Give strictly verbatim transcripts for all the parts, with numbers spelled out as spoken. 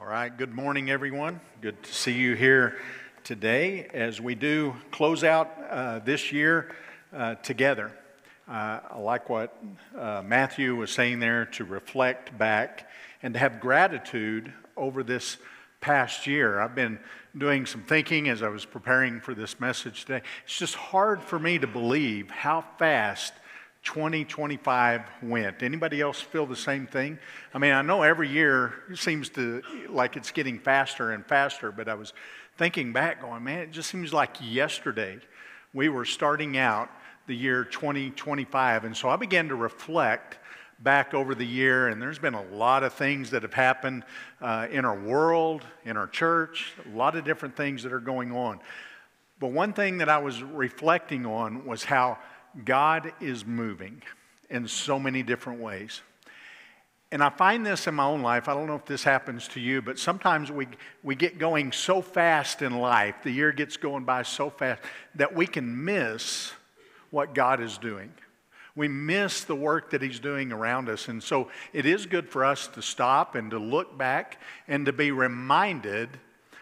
right, good morning, everyone. Good to see you here today as we do close out uh, this year uh, together. Uh, I like what uh, Matthew was saying there, to reflect back and to have gratitude over this past year. I've been doing some thinking as I was preparing for this message today. It's just hard for me to believe how fast twenty twenty-five went. Anybody else feel the same thing? I mean, I know every year it seems to like it's getting faster and faster, but I was thinking back going, man, it just seems like yesterday we were starting out the year twenty twenty-five. And so I began to reflect back over the year, and there's been a lot of things that have happened uh, in our world, in our church, a lot of different things that are going on. But one thing that I was reflecting on was how God is moving in so many different ways. And I find this in my own life. I don't know if this happens to you, but sometimes we, we get going so fast in life, the year gets going by so fast, that we can miss what God is doing. We miss the work that He's doing around us. And so it is good for us to stop and to look back and to be reminded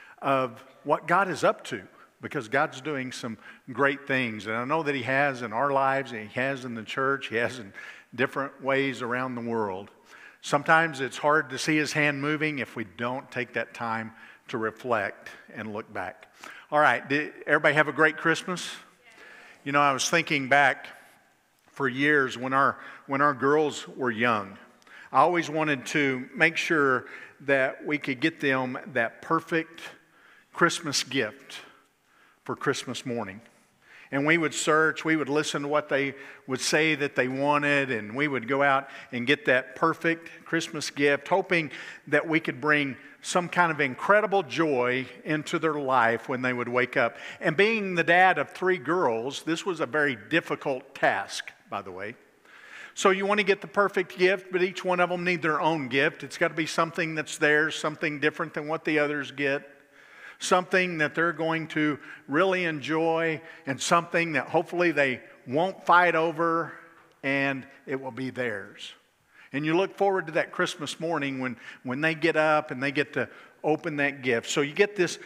of what God is up to, because God's doing some great things. And I know that He has in our lives, and He has in the church, He has in different ways around the world. Sometimes it's hard to see His hand moving if we don't take that time to reflect and look back. All right, did everybody have a great Christmas? You know, I was thinking back for years when our when our girls were young. I always wanted to make sure that we could get them that perfect Christmas gift for Christmas morning. And we would search, we would listen to what they would say that they wanted, and we would go out and get that perfect Christmas gift, hoping that we could bring some kind of incredible joy into their life when they would wake up. And being the dad of three girls, this was a very difficult task, by the way. So you want to get the perfect gift, but each one of them need their own gift. It's got to be something that's theirs, something different than what the others get. Something that they're going to really enjoy, and something that hopefully they won't fight over, and it will be theirs. And you look forward to that Christmas morning when, when they get up and they get to open that gift. So you get this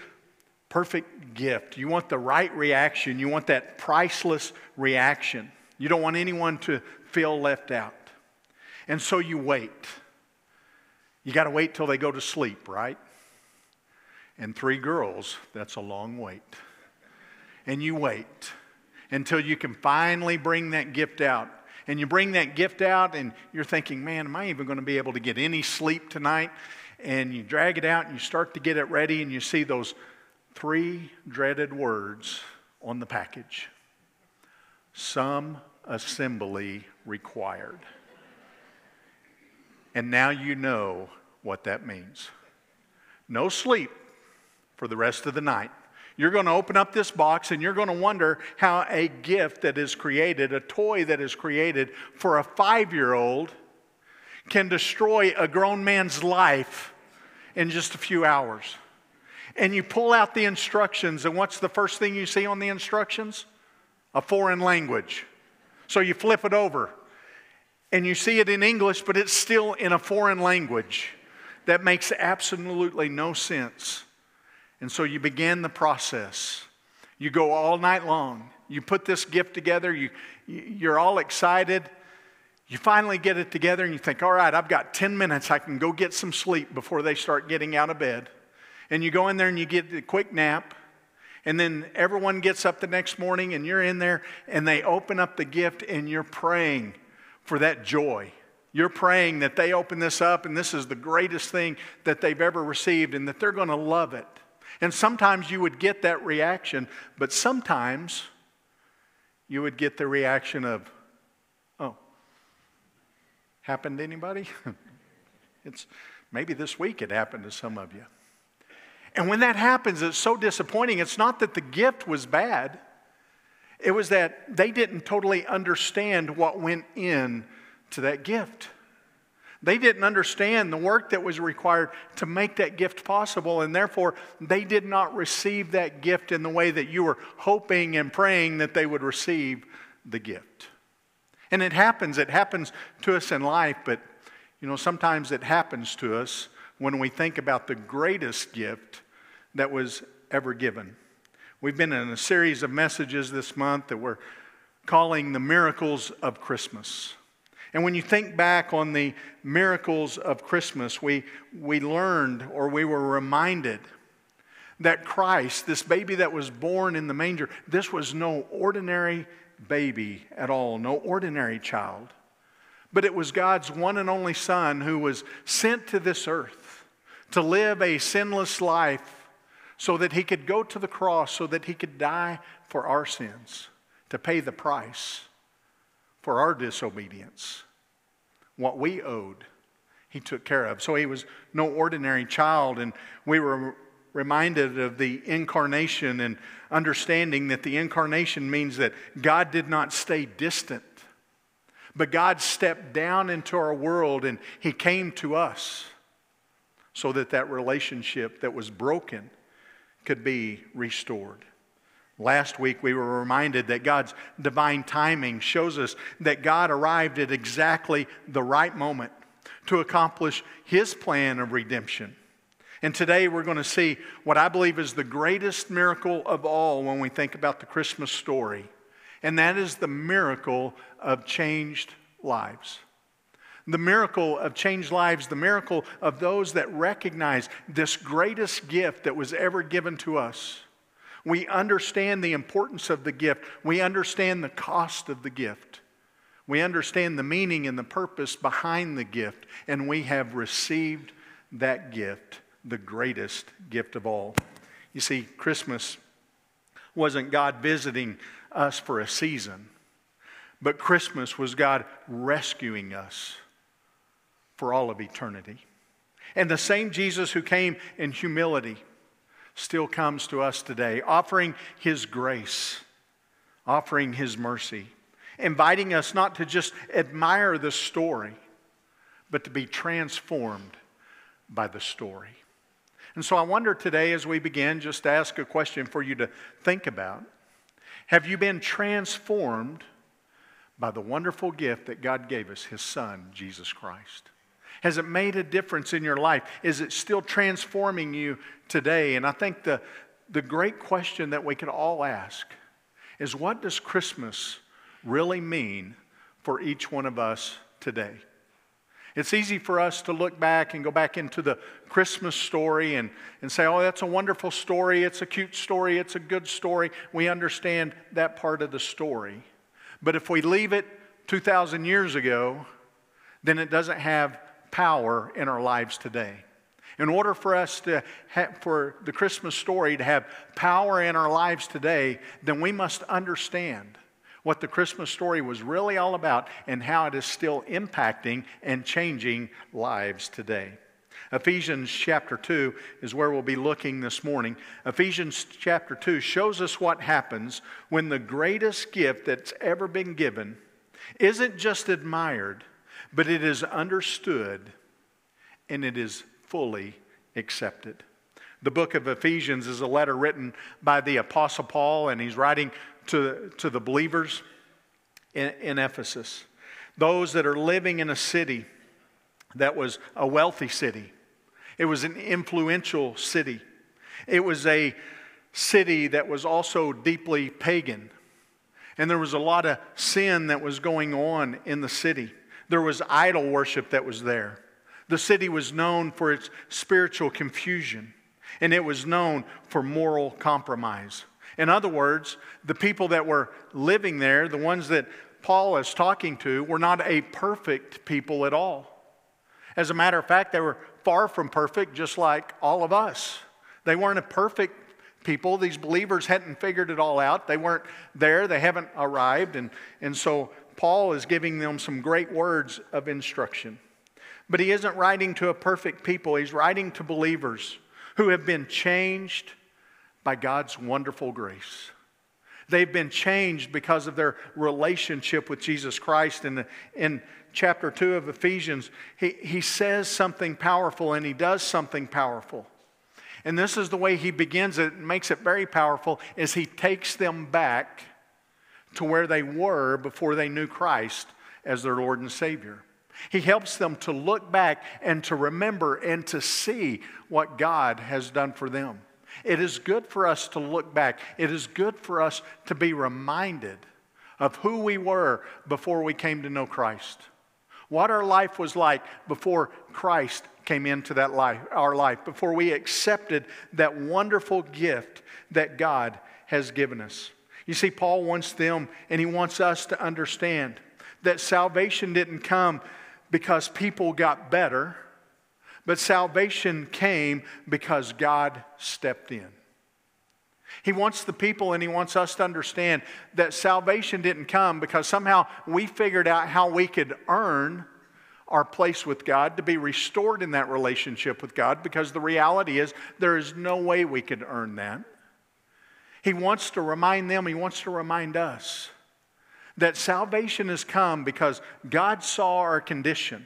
perfect gift. You want the right reaction. You want that priceless reaction. You don't want anyone to feel left out. And so you wait. You got to wait till they go to sleep, right? And three girls, that's a long wait. And you wait until you can finally bring that gift out. And you bring that gift out and you're thinking, man, am I even going to be able to get any sleep tonight? And you drag it out and you start to get it ready, and you see those three dreaded words on the package. Some assembly required. And now you know what that means. No sleep for the rest of the night. You're going to open up this box and you're going to wonder how a gift that is created, a toy that is created for a five-year-old, can destroy a grown man's life in just a few hours. And you pull out the instructions, and what's the first thing you see on the instructions? A foreign language. So you flip it over and you see it in English, but it's still in a foreign language that makes absolutely no sense. And so you begin the process. You go all night long. You put this gift together. You, you're all excited. You finally get it together and you think, all right, I've got ten minutes. I can go get some sleep before they start getting out of bed. And you go in there and you get a quick nap. And then everyone gets up the next morning and you're in there and they open up the gift and you're praying for that joy. You're praying that they open this up and this is the greatest thing that they've ever received and that they're going to love it. And sometimes you would get that reaction, but sometimes you would get the reaction of, oh, happened to anybody? It's maybe this week it happened to some of you. And when that happens, it's so disappointing. It's not that the gift was bad. It was that they didn't totally understand what went in to that gift. They didn't understand the work that was required to make that gift possible, and therefore they did not receive that gift in the way that you were hoping and praying that they would receive the gift. And it happens, it happens to us in life, but you know, sometimes it happens to us when we think about the greatest gift that was ever given. We've been in a series of messages this month that we're calling the miracles of Christmas. And when you think back on the miracles of Christmas, we, we learned or we were reminded that Christ, this baby that was born in the manger, this was no ordinary baby at all, no ordinary child. But it was God's one and only Son who was sent to this earth to live a sinless life so that he could go to the cross, so that he could die for our sins, to pay the price for our disobedience. What we owed, he took care of. So he was no ordinary child, and we were reminded of the incarnation and understanding that the incarnation means that God did not stay distant, but God stepped down into our world and he came to us so that that relationship that was broken could be restored. Last week we were reminded that God's divine timing shows us that God arrived at exactly the right moment to accomplish his plan of redemption. And today we're going to see what I believe is the greatest miracle of all when we think about the Christmas story. And that is the miracle of changed lives. The miracle of changed lives, the miracle of those that recognize this greatest gift that was ever given to us. We understand the importance of the gift. We understand the cost of the gift. We understand the meaning and the purpose behind the gift. And we have received that gift, the greatest gift of all. You see, Christmas wasn't God visiting us for a season, but Christmas was God rescuing us for all of eternity. And the same Jesus who came in humility still comes to us today, offering his grace, offering his mercy, inviting us not to just admire the story, but to be transformed by the story. And so I wonder today as we begin, just to ask a question for you to think about. Have you been transformed by the wonderful gift that God gave us, his Son, Jesus Christ? Has it made a difference in your life? Is it still transforming you today? And I think the, the great question that we could all ask is, what does Christmas really mean for each one of us today? It's easy for us to look back and go back into the Christmas story and, and say, oh, that's a wonderful story. It's a cute story. It's a good story. We understand that part of the story. But if we leave it two thousand years ago, then it doesn't have power in our lives today. In order for us to have, for the Christmas story to have power in our lives today, then we must understand what the Christmas story was really all about and how it is still impacting and changing lives today. Ephesians chapter two is where we'll be looking this morning. Ephesians chapter two shows us what happens when the greatest gift that's ever been given isn't just admired, but it is understood and it is fully accepted. The book of Ephesians is a letter written by the Apostle Paul, and he's writing to, to the believers in, in Ephesus. Those that are living in a city that was a wealthy city. It was an influential city. It was a city that was also deeply pagan. And there was a lot of sin that was going on in the city. There was idol worship that was there. The city was known for its spiritual confusion, and it was known for moral compromise. In other words, the people that were living there, the ones that Paul is talking to, were not a perfect people at all. As a matter of fact, they were far from perfect, just like all of us. They weren't a perfect people. These believers hadn't figured it all out. They weren't there. They haven't arrived. And, and so Paul is giving them some great words of instruction. But he isn't writing to a perfect people. He's writing to believers who have been changed by God's wonderful grace. They've been changed because of their relationship with Jesus Christ. And in chapter two of Ephesians, he, he says something powerful, and he does something powerful. And this is the way he begins it and makes it very powerful, is he takes them back to where they were before they knew Christ as their Lord and Savior. He helps them to look back and to remember and to see what God has done for them. It is good for us to look back. It is good for us to be reminded of who we were before we came to know Christ. What our life was like before Christ came into that life, our life, before we accepted that wonderful gift that God has given us. You see, Paul wants them and he wants us to understand that salvation didn't come because people got better, but salvation came because God stepped in. He wants the people and he wants us to understand that salvation didn't come because somehow we figured out how we could earn our place with God, to be restored in that relationship with God, because the reality is there is no way we could earn that. He wants to remind them, he wants to remind us that salvation has come because God saw our condition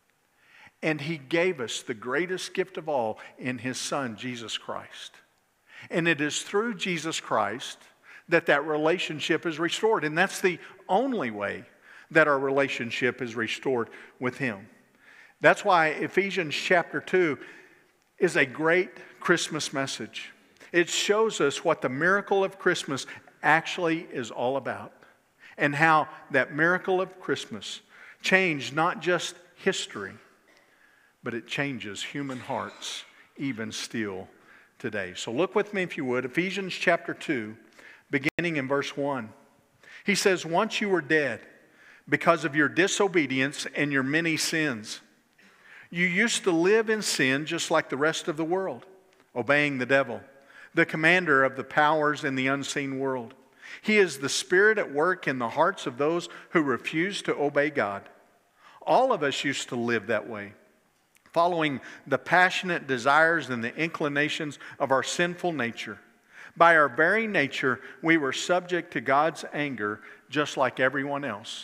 and he gave us the greatest gift of all in his Son, Jesus Christ. And it is through Jesus Christ that that relationship is restored. And that's the only way that our relationship is restored with him. That's why Ephesians chapter two is a great Christmas message. It shows us what the miracle of Christmas actually is all about, and how that miracle of Christmas changed not just history, but it changes human hearts even still today. So look with me, if you would, Ephesians chapter two, beginning in verse one. He says, "Once you were dead because of your disobedience and your many sins. You used to live in sin just like the rest of the world, obeying the devil, the commander of the powers in the unseen world. He is the spirit at work in the hearts of those who refuse to obey God. All of us used to live that way, following the passionate desires and the inclinations of our sinful nature. By our very nature, we were subject to God's anger just like everyone else.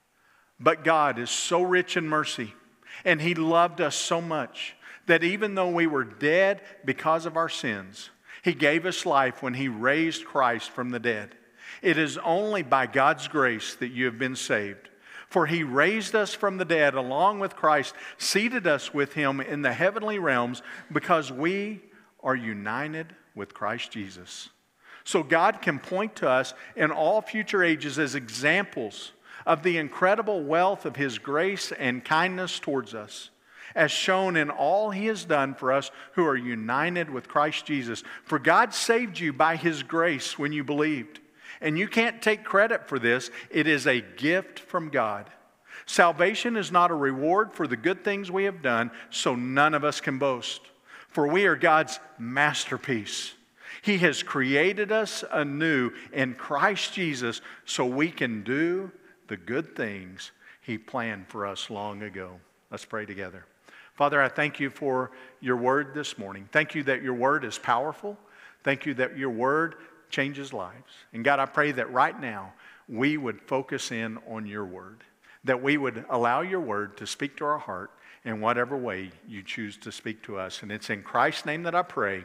But God is so rich in mercy, and he loved us so much that even though we were dead because of our sins, he gave us life when he raised Christ from the dead. It is only by God's grace that you have been saved. For he raised us from the dead along with Christ, seated us with him in the heavenly realms, because we are united with Christ Jesus. So God can point to us in all future ages as examples of the incredible wealth of his grace and kindness towards us, as shown in all he has done for us who are united with Christ Jesus. For God saved you by his grace when you believed. And you can't take credit for this. It is a gift from God. Salvation is not a reward for the good things we have done, so none of us can boast. For we are God's masterpiece. He has created us anew in Christ Jesus so we can do the good things he planned for us long ago. Let's pray together. Father, I thank you for your word this morning. Thank you that your word is powerful. Thank you that your word changes lives. And God, I pray that right now we would focus in on your word, that we would allow your word to speak to our heart in whatever way you choose to speak to us. And it's in Christ's name that I pray.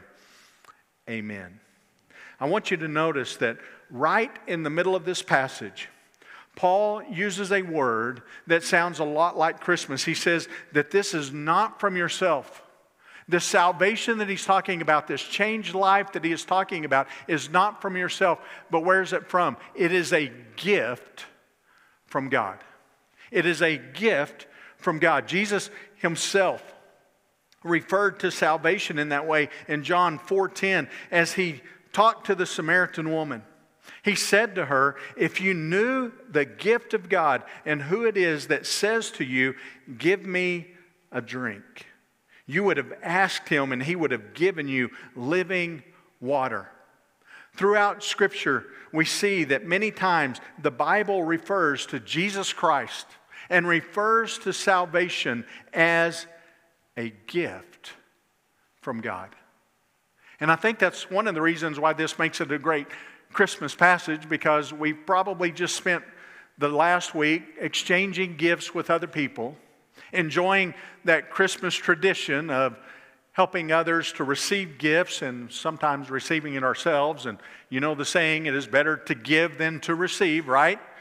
Amen. I want you to notice that right in the middle of this passage, Paul uses a word that sounds a lot like Christmas. He says that this is not from yourself. The salvation that he's talking about, this changed life that he is talking about, is not from yourself. But where is it from? It is a gift from God. It is a gift from God. Jesus himself referred to salvation in that way in John four ten as he talked to the Samaritan woman. He said to her, if you knew the gift of God and who it is that says to you, give me a drink, you would have asked him and he would have given you living water. Throughout Scripture, we see that many times the Bible refers to Jesus Christ and refers to salvation as a gift from God. And I think that's one of the reasons why this makes it a great Christmas passage, because we probably just spent the last week exchanging gifts with other people, enjoying that Christmas tradition of helping others to receive gifts and sometimes receiving it ourselves. And you know the saying, it is better to give than to receive, right?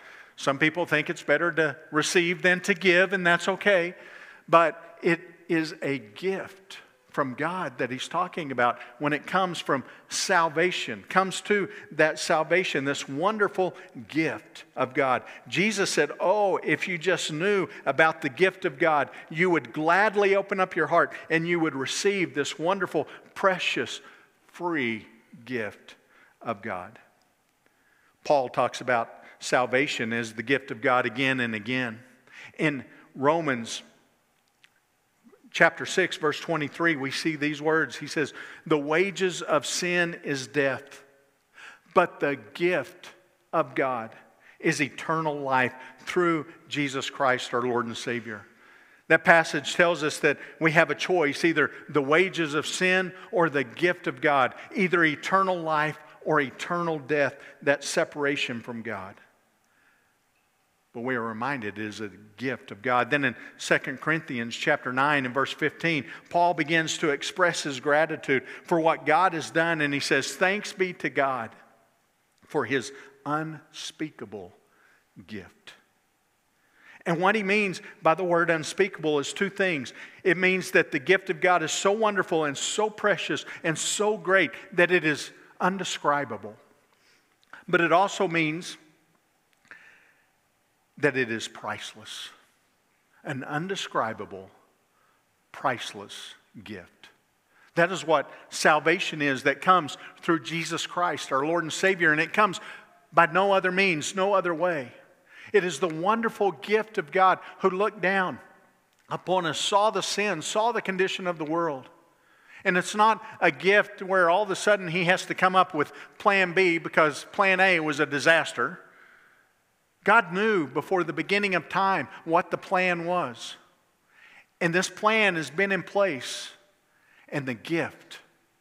Some people think it's better to receive than to give, and that's okay. But it is a gift from God that he's talking about when it comes from salvation, comes to that salvation, this wonderful gift of God. Jesus said, oh, if you just knew about the gift of God, you would gladly open up your heart and you would receive this wonderful, precious, free gift of God. Paul talks about salvation as the gift of God again and again. In Romans chapter six, verse twenty-three, we see these words. He says, the wages of sin is death, but the gift of God is eternal life through Jesus Christ, our Lord and Savior. That passage tells us that we have a choice, either the wages of sin or the gift of God, either eternal life or eternal death, that separation from God. But we are reminded it is a gift of God. Then in Second Corinthians chapter nine and verse fifteen, Paul begins to express his gratitude for what God has done. And he says, thanks be to God for his unspeakable gift. And what he means by the word unspeakable is two things. It means that the gift of God is so wonderful and so precious and so great that it is undescribable. But it also means that it is priceless. An undescribable, priceless gift. That is what salvation is, that comes through Jesus Christ, our Lord and Savior, and it comes by no other means, no other way. It is the wonderful gift of God who looked down upon us, saw the sin, saw the condition of the world. And it's not a gift where all of a sudden he has to come up with plan B because plan A was a disaster. God knew before the beginning of time what the plan was. And this plan has been in place. And the gift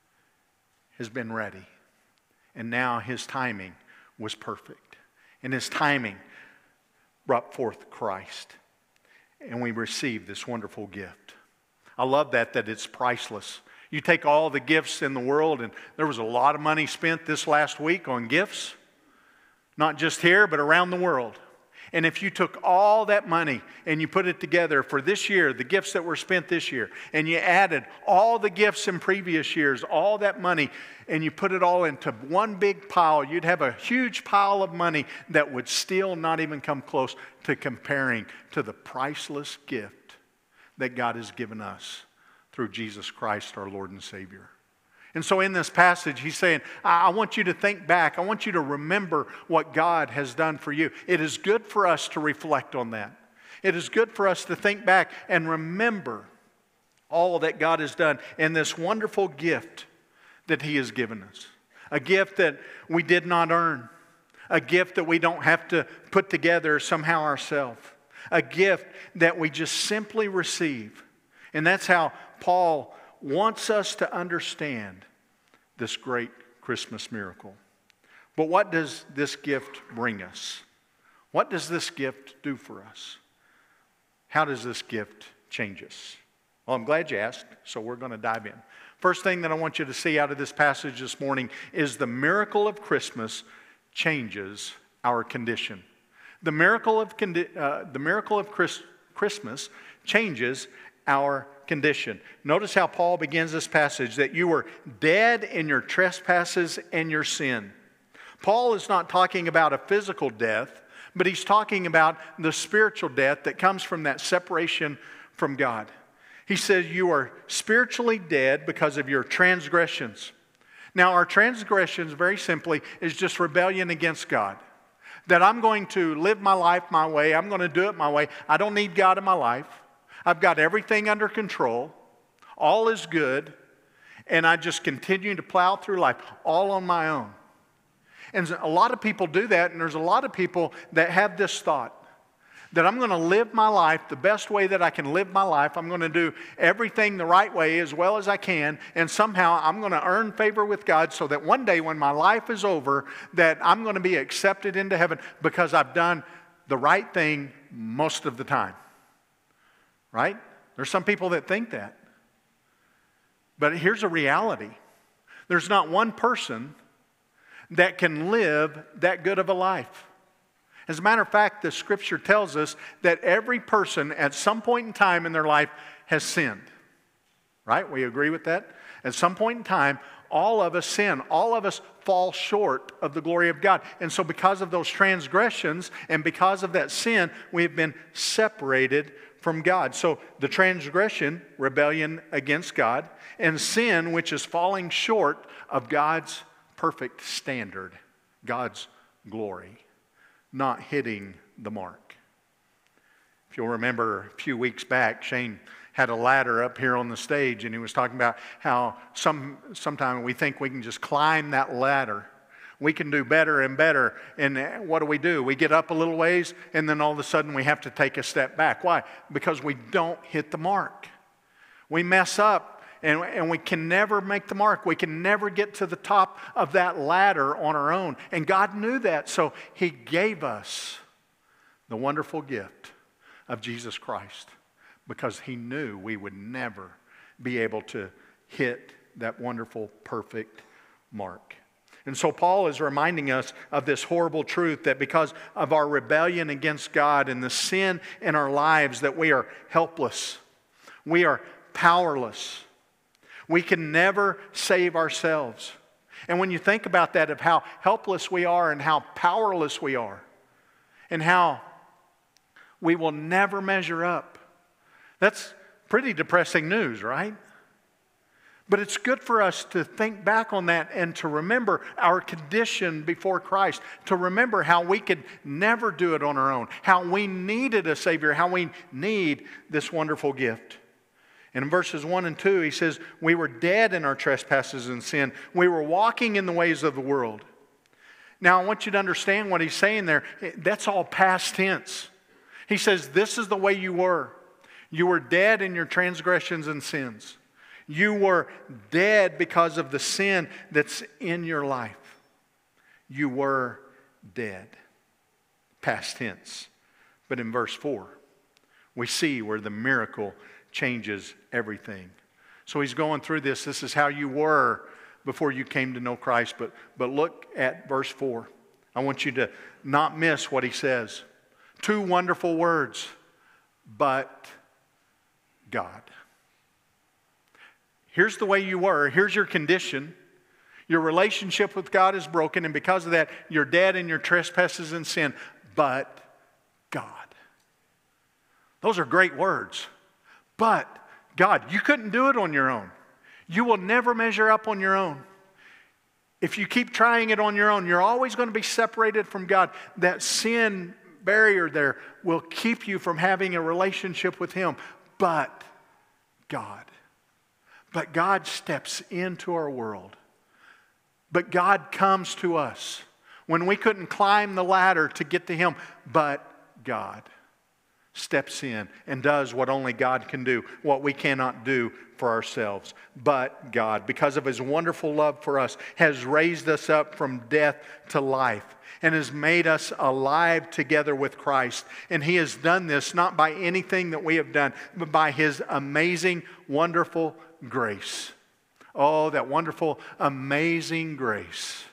has been ready. And now his timing was perfect. And his timing brought forth Christ. And we received this wonderful gift. I love that, that it's priceless. You take all the gifts in the world, and there was a lot of money spent this last week on gifts. Not just here, but around the world. And if you took all that money and you put it together for this year, the gifts that were spent this year, and you added all the gifts in previous years, all that money, and you put it all into one big pile, you'd have a huge pile of money that would still not even come close to comparing to the priceless gift that God has given us through Jesus Christ, our Lord and Savior. And so in this passage, he's saying, I want you to think back. I want you to remember what God has done for you. It is good for us to reflect on that. It is good for us to think back and remember all that God has done in this wonderful gift that he has given us. A gift that we did not earn. A gift that we don't have to put together somehow ourselves. A gift that we just simply receive. And that's how Paul wants us to understand this great Christmas miracle. But what does this gift bring us? What does this gift do for us? How does this gift change us? Well, I'm glad you asked, so we're going to dive in. First thing that I want you to see out of this passage this morning is the miracle of Christmas changes our condition. The miracle of, condi- uh, the miracle of Chris- Christmas changes our condition. Notice how Paul begins this passage, that you were dead in your trespasses and your sin. Paul is not talking about a physical death, but he's talking about the spiritual death that comes from that separation from God. He says you are spiritually dead because of your transgressions. Now, our transgressions, very simply, is just rebellion against God. That I'm going to live my life my way. I'm going to do it my way. I don't need God in my life. I've got everything under control. All is good. And I just continue to plow through life all on my own. And a lot of people do that. And there's a lot of people that have this thought. That I'm going to live my life the best way that I can live my life. I'm going to do everything the right way as well as I can. And somehow I'm going to earn favor with God so that one day when my life is over, that I'm going to be accepted into heaven because I've done the right thing most of the time. Right? There's some people that think that. But here's a reality. There's not one person that can live that good of a life. As a matter of fact, the Scripture tells us that every person at some point in time in their life has sinned. Right? We agree with that? At some point in time, all of us sin. All of us fall short of the glory of God. And so because of those transgressions and because of that sin, we have been separated from God. So the transgression, rebellion against God, and sin, which is falling short of God's perfect standard, God's glory, not hitting the mark. If you'll remember a few weeks back, Shane had a ladder up here on the stage, and he was talking about how some sometimes we think we can just climb that ladder. We can do better and better. And what do we do? We get up a little ways, and then all of a sudden we have to take a step back. Why? Because we don't hit the mark. We mess up, and, and we can never make the mark. We can never get to the top of that ladder on our own. And God knew that, so He gave us the wonderful gift of Jesus Christ, because He knew we would never be able to hit that wonderful, perfect mark. And so Paul is reminding us of this horrible truth that because of our rebellion against God and the sin in our lives, that we are helpless. We are powerless. We can never save ourselves. And when you think about that, of how helpless we are and how powerless we are, and how we will never measure up, that's pretty depressing news, right? But it's good for us to think back on that and to remember our condition before Christ, to remember how we could never do it on our own, how we needed a Savior, how we need this wonderful gift. And in verses one and two, he says, we were dead in our trespasses and sin. We were walking in the ways of the world. Now, I want you to understand what he's saying there. That's all past tense. He says, this is the way you were. You were dead in your transgressions and sins. You were dead because of the sin that's in your life. You were dead. Past tense. But in verse four, we see where the miracle changes everything. So he's going through this. This is how you were before you came to know Christ. But, but look at verse four. I want you to not miss what he says. Two wonderful words. But God. Here's the way you were. Here's your condition. Your relationship with God is broken, and because of that, you're dead in your trespasses and sin. But God. Those are great words. But God, you couldn't do it on your own. You will never measure up on your own. If you keep trying it on your own, you're always going to be separated from God. That sin barrier there will keep you from having a relationship with Him. But God. But God steps into our world. But God comes to us when we couldn't climb the ladder to get to Him. But God steps in and does what only God can do, what we cannot do for ourselves. But God, because of His wonderful love for us, has raised us up from death to life and has made us alive together with Christ. And He has done this not by anything that we have done, but by His amazing, wonderful grace. Oh, that wonderful, amazing grace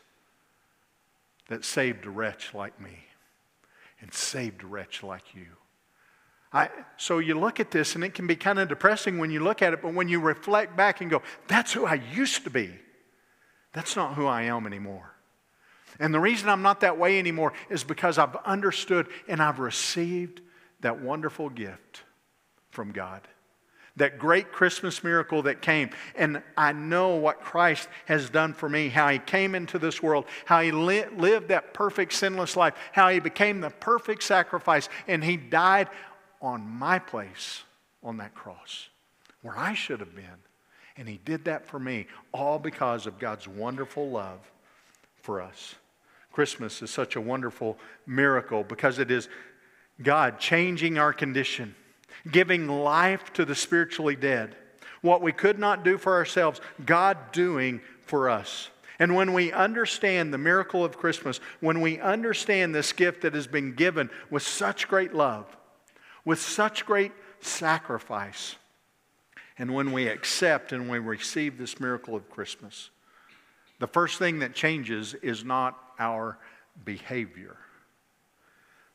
that saved a wretch like me and saved a wretch like you. I, so you look at this and it can be kind of depressing when you look at it, but when you reflect back and go, that's who I used to be. That's not who I am anymore. And the reason I'm not that way anymore is because I've understood and I've received that wonderful gift from God. That great Christmas miracle that came. And I know what Christ has done for me. How He came into this world. How He li- lived that perfect sinless life. How He became the perfect sacrifice. And He died on my place on that cross. Where I should have been. And He did that for me. All because of God's wonderful love for us. Christmas is such a wonderful miracle because it is God changing our condition. Giving life to the spiritually dead. What we could not do for ourselves, God doing for us. And when we understand the miracle of Christmas, when we understand this gift that has been given with such great love, with such great sacrifice, and when we accept and we receive this miracle of Christmas, the first thing that changes is not our behavior.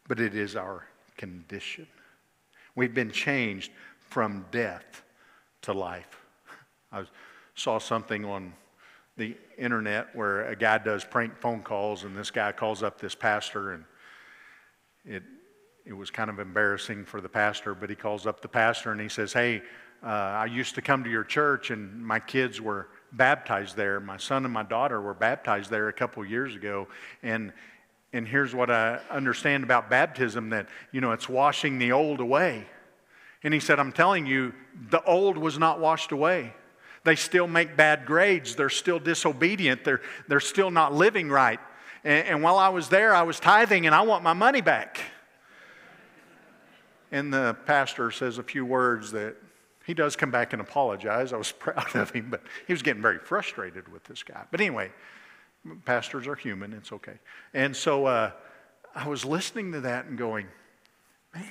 but it is our condition. We've been changed from death to life. I saw something on the internet where a guy does prank phone calls, and this guy calls up this pastor, and it it was kind of embarrassing for the pastor, but he calls up the pastor and he says, hey, uh, I used to come to your church and my kids were baptized there. My son and my daughter were baptized there a couple years ago, and and here's what I understand about baptism, that, you know, it's washing the old away. And he said, I'm telling you, the old was not washed away. They still make bad grades. They're still disobedient. They're, they're still not living right. And, and while I was there, I was tithing, and I want my money back. And the pastor says a few words that he does come back and apologize. I was proud of him, but he was getting very frustrated with this guy. But anyway, pastors are human. It's okay. And so uh, I was listening to that and going, man,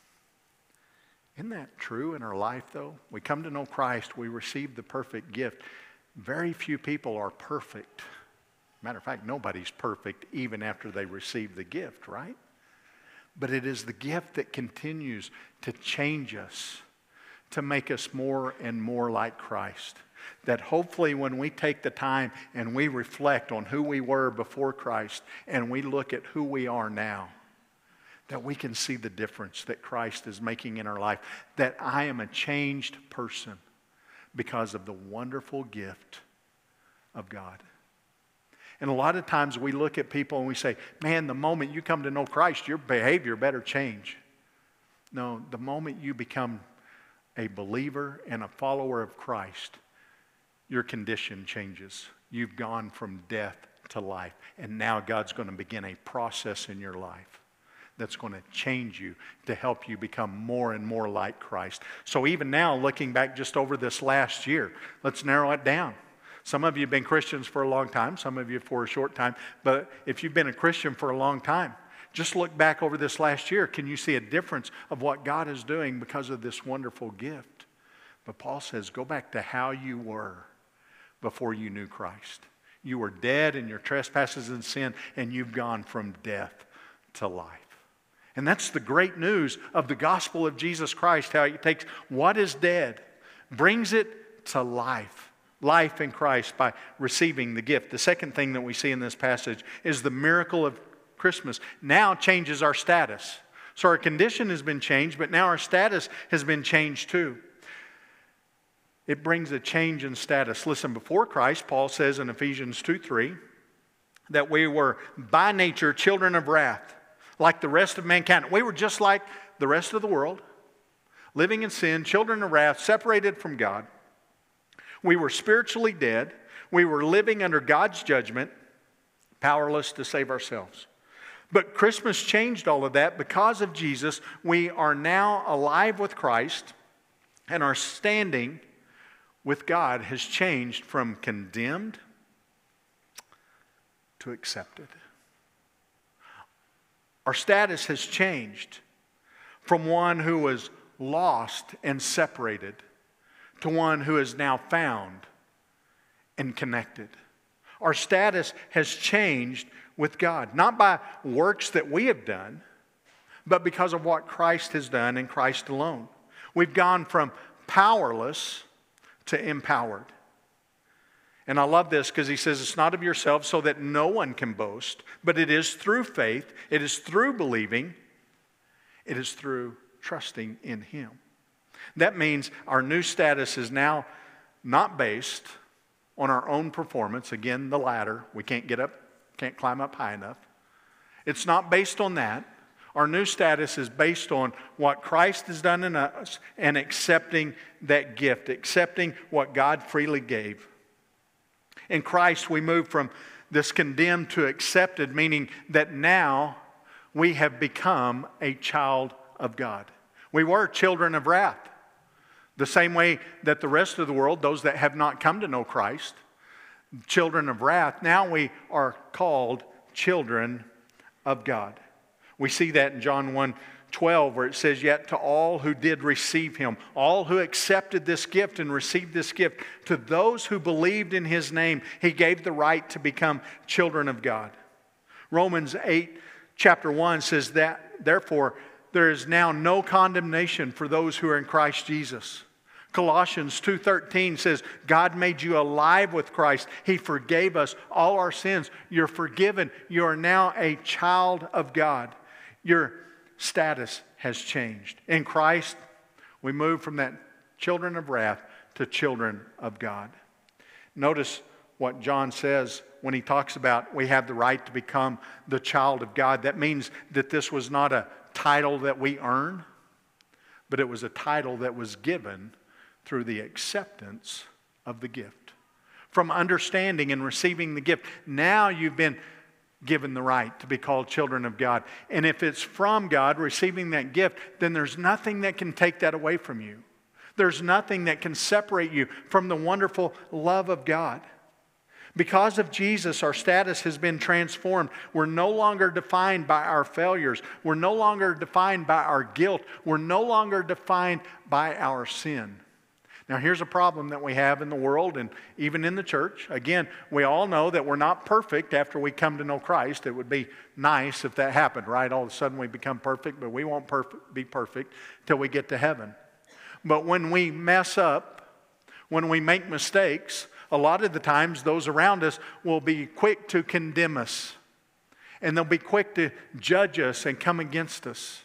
isn't that true in our life, though? We come to know Christ. We receive the perfect gift. Very few people are perfect. Matter of fact, nobody's perfect even after they receive the gift, right? But it is the gift that continues to change us, to make us more and more like Christ. That hopefully when we take the time and we reflect on who we were before Christ and we look at who we are now, that we can see the difference that Christ is making in our life. That I am a changed person because of the wonderful gift of God. And a lot of times we look at people and we say, man, the moment you come to know Christ, your behavior better change. No, the moment you become a believer and a follower of Christ, your condition changes. You've gone from death to life. And now God's going to begin a process in your life that's going to change you to help you become more and more like Christ. So even now, looking back just over this last year, let's narrow it down. Some of you have been Christians for a long time, some of you for a short time, but if you've been a Christian for a long time, just look back over this last year. Can you see a difference of what God is doing because of this wonderful gift? But Paul says, go back to how you were before you knew Christ. You were dead in your trespasses and sin, and you've gone from death to life. And that's the great news of the gospel of Jesus Christ, how He takes what is dead, brings it to life. Life in Christ by receiving the gift. The second thing that we see in this passage is the miracle of Christmas now changes our status. So our condition has been changed, but now our status has been changed too. It brings a change in status. Listen, before Christ, Paul says in Ephesians two three, that we were by nature children of wrath, like the rest of mankind. We were just like the rest of the world, living in sin, children of wrath, separated from God. We were spiritually dead. We were living under God's judgment, powerless to save ourselves. But Christmas changed all of that. Because of Jesus, we are now alive with Christ, and our standing with God has changed from condemned to accepted. Our status has changed from one who was lost and separated to one who is now found and connected. Our status has changed with God, not by works that we have done, but because of what Christ has done and Christ alone. We've gone from powerless to empowered. And I love this because he says it's not of yourselves so that no one can boast, but it is through faith, it is through believing, it is through trusting in Him. That means our new status is now not based on our own performance. Again, the ladder. We can't get up, can't climb up high enough. It's not based on that. Our new status is based on what Christ has done in us and accepting that gift, accepting what God freely gave. In Christ, we move from this condemned to accepted, meaning that now we have become a child of God. We were children of wrath. The same way that the rest of the world, those that have not come to know Christ, children of wrath, now we are called children of God. We see that in John one twelve where it says, yet to all who did receive Him, all who accepted this gift and received this gift, to those who believed in His name, He gave the right to become children of God. Romans eight chapter one says that therefore, there is now no condemnation for those who are in Christ Jesus. Colossians two thirteen says, God made you alive with Christ. He forgave us all our sins. You're forgiven. You are now a child of God. Your status has changed. In Christ, we move from that children of wrath to children of God. Notice what John says when he talks about we have the right to become the child of God. That means that this was not a title that we earn, but it was a title that was given through the acceptance of the gift. From understanding and receiving the gift, now you've been given the right to be called children of God. And if it's from God, receiving that gift, then there's nothing that can take that away from you. There's nothing that can separate you from the wonderful love of God. Because of Jesus, our status has been transformed. We're no longer defined by our failures. We're no longer defined by our guilt. We're no longer defined by our sin. Now, here's a problem that we have in the world and even in the church. Again, we all know that we're not perfect after we come to know Christ. It would be nice if that happened, right? All of a sudden we become perfect, but we won't perfect, be perfect till we get to heaven. But when we mess up, when we make mistakes, a lot of the times those around us will be quick to condemn us. And they'll be quick to judge us and come against us.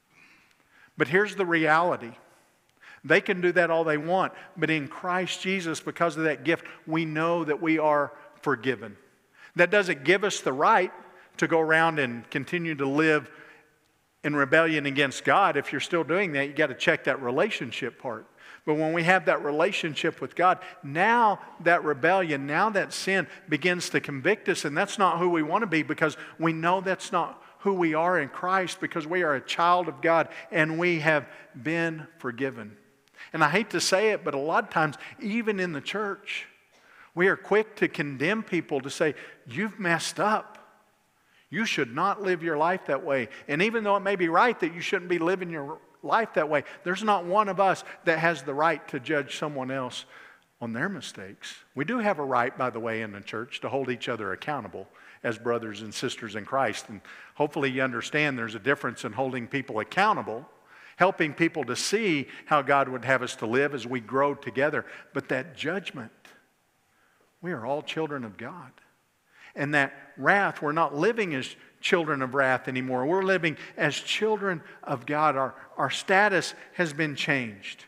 But here's the reality. They can do that all they want, but in Christ Jesus, because of that gift, we know that we are forgiven. That doesn't give us the right to go around and continue to live in rebellion against God. If you're still doing that, you got to check that relationship part. But when we have that relationship with God, now that rebellion, now that sin begins to convict us, and that's not who we want to be, because we know that's not who we are in Christ, because we are a child of God and we have been forgiven. And I hate to say it, but a lot of times, even in the church, we are quick to condemn people, to say, you've messed up. You should not live your life that way. And even though it may be right that you shouldn't be living your life that way, there's not one of us that has the right to judge someone else on their mistakes. We do have a right, by the way, in the church to hold each other accountable as brothers and sisters in Christ. And hopefully you understand there's a difference in holding people accountable, helping people to see how God would have us to live as we grow together. But that judgment, we are all children of God. And that wrath, we're not living as children of wrath anymore. We're living as children of God. Our, our status has been changed.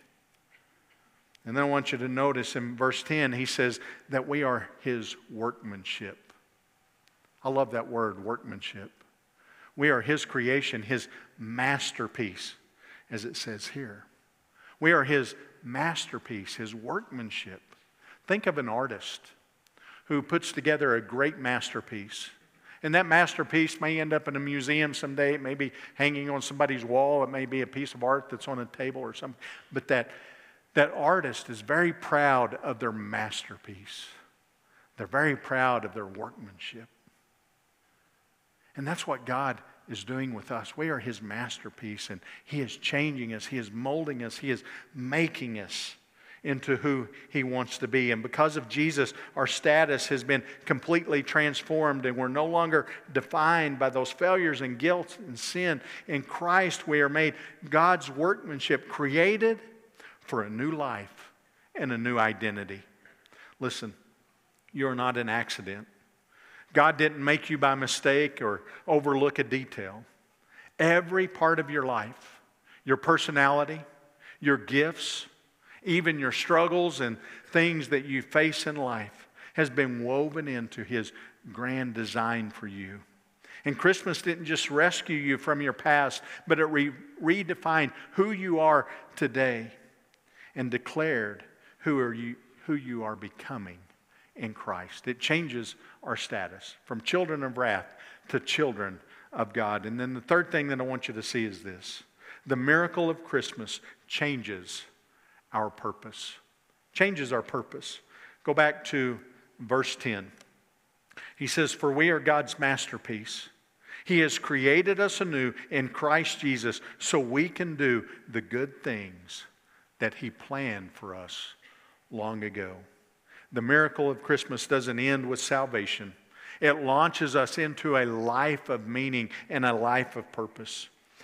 And then I want you to notice in verse ten, he says that we are His workmanship. I love that word, workmanship. We are His creation, His masterpiece, as it says here. We are His masterpiece, His workmanship. Think of an artist who puts together a great masterpiece. And that masterpiece may end up in a museum someday. It may be hanging on somebody's wall. It may be a piece of art that's on a table or something. But that, that artist is very proud of their masterpiece. They're very proud of their workmanship. And that's what God is doing with us. We are His masterpiece, and He is changing us. He is molding us. He is making us into who He wants to be. And because of Jesus, our status has been completely transformed, and we're no longer defined by those failures and guilt and sin. In Christ, we are made God's workmanship, created for a new life and a new identity. Listen, you're not an accident. God didn't make you by mistake or overlook a detail. Every part of your life, your personality, your gifts, even your struggles and things that you face in life has been woven into His grand design for you. And Christmas didn't just rescue you from your past, but it re- redefined who you are today and declared who are you, who you are becoming in Christ. It changes our status from children of wrath to children of God. And then the third thing that I want you to see is this. The miracle of Christmas changes our purpose. Changes our purpose. Go back to verse ten. He says, for we are God's masterpiece. He has created us anew in Christ Jesus so we can do the good things that He planned for us long ago. The miracle of Christmas doesn't end with salvation. It launches us into a life of meaning and a life of purpose.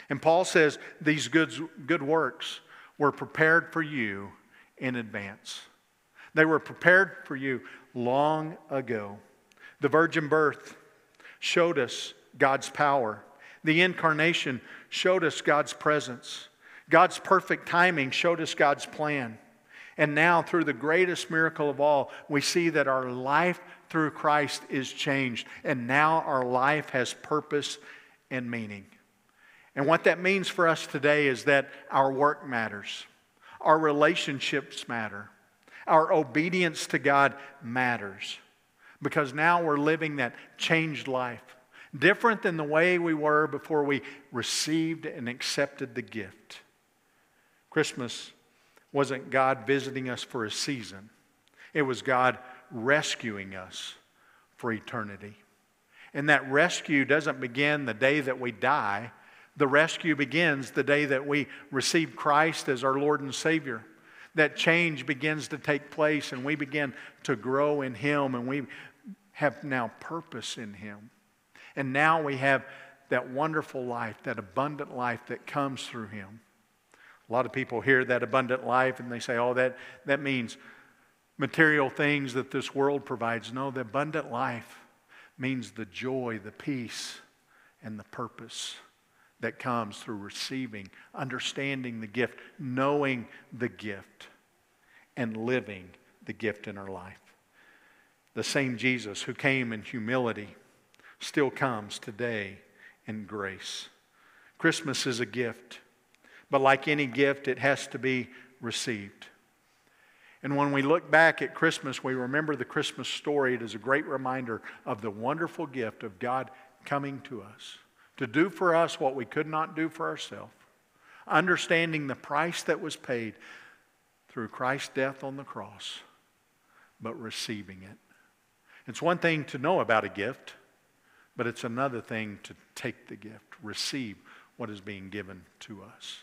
And Paul says these good, good works were prepared for you in advance. They were prepared for you long ago. The virgin birth showed us God's power. The incarnation showed us God's presence. God's perfect timing showed us God's plan. And now, through the greatest miracle of all, we see that our life through Christ is changed. And now our life has purpose and meaning. And what that means for us today is that our work matters. Our relationships matter. Our obedience to God matters. Because now we're living that changed life. Different than the way we were before we received and accepted the gift. Christmas wasn't God visiting us for a season. It was God rescuing us for eternity. And that rescue doesn't begin the day that we die. The rescue begins the day that we receive Christ as our Lord and Savior. That change begins to take place and we begin to grow in Him and we have now purpose in Him. And now we have that wonderful life, that abundant life that comes through Him. A lot of people hear that abundant life and they say, oh, that, that means material things that this world provides. No, the abundant life means the joy, the peace, and the purpose that comes through receiving, understanding the gift, knowing the gift, and living the gift in our life. The same Jesus who came in humility still comes today in grace. Christmas is a gift, but like any gift, it has to be received. And when we look back at Christmas, we remember the Christmas story. It is a great reminder of the wonderful gift of God coming to us to do for us what we could not do for ourselves, understanding the price that was paid through Christ's death on the cross, but receiving it. It's one thing to know about a gift, but it's another thing to take the gift, receive what is being given to us.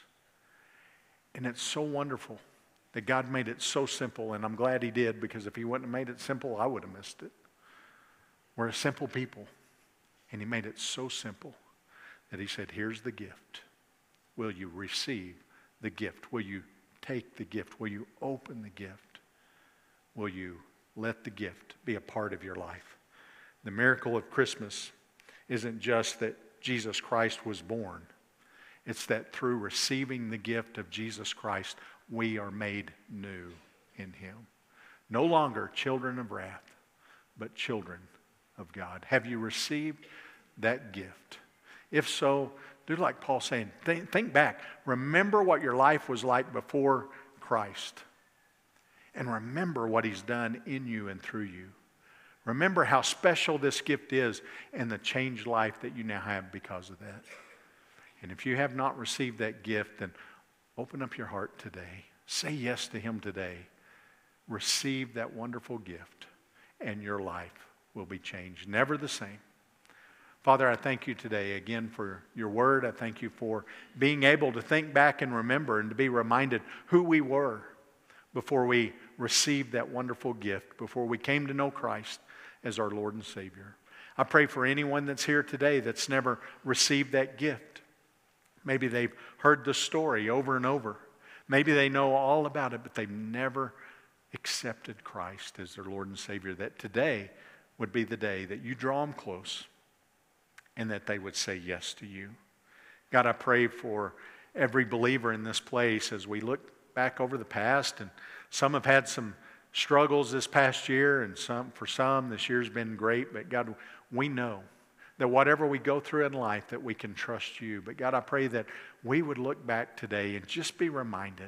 And it's so wonderful that God made it so simple, and I'm glad He did, because if He wouldn't have made it simple, I would have missed it. We're a simple people, and He made it so simple that He said, here's the gift. Will you receive the gift? Will you take the gift? Will you open the gift? Will you let the gift be a part of your life? The miracle of Christmas isn't just that Jesus Christ was born. It's that through receiving the gift of Jesus Christ, we are made new in Him. No longer children of wrath, but children of God. Have you received that gift? If so, do like Paul's saying, think, think back. Remember what your life was like before Christ. And remember what He's done in you and through you. Remember how special this gift is and the changed life that you now have because of that. And if you have not received that gift, then open up your heart today. Say yes to Him today. Receive that wonderful gift, and your life will be changed. Never the same. Father, I thank You today again for Your word. I thank You for being able to think back and remember and to be reminded who we were before we received that wonderful gift, before we came to know Christ as our Lord and Savior. I pray for anyone that's here today that's never received that gift. Maybe they've heard the story over and over. Maybe they know all about it, but they've never accepted Christ as their Lord and Savior. That today would be the day that You draw them close and that they would say yes to You. God, I pray for every believer in this place as we look back over the past, and some have had some struggles this past year, and some for some this year's been great, but God, we know that whatever we go through in life, that we can trust You. But God, I pray that we would look back today and just be reminded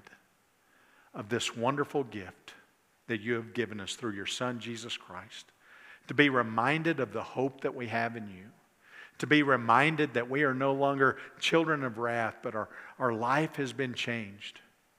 of this wonderful gift that You have given us through Your Son, Jesus Christ. To be reminded of the hope that we have in You. To be reminded that we are no longer children of wrath, but our, our life has been changed.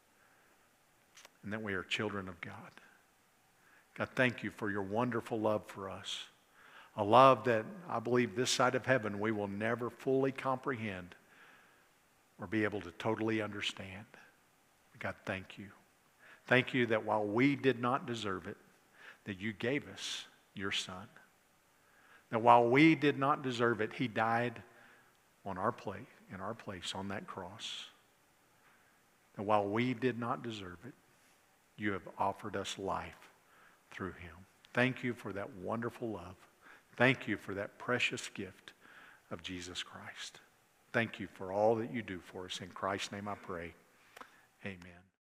And that we are children of God. God, thank You for Your wonderful love for us. A love that I believe this side of heaven we will never fully comprehend or be able to totally understand. God, thank You. Thank You that while we did not deserve it, that You gave us Your Son. That while we did not deserve it, He died on our place, in our place on that cross. And while we did not deserve it, you have offered us life through him. Thank you for that wonderful love. Thank you for that precious gift of Jesus Christ. Thank you for all that you do for us. In Christ's name I pray. Amen.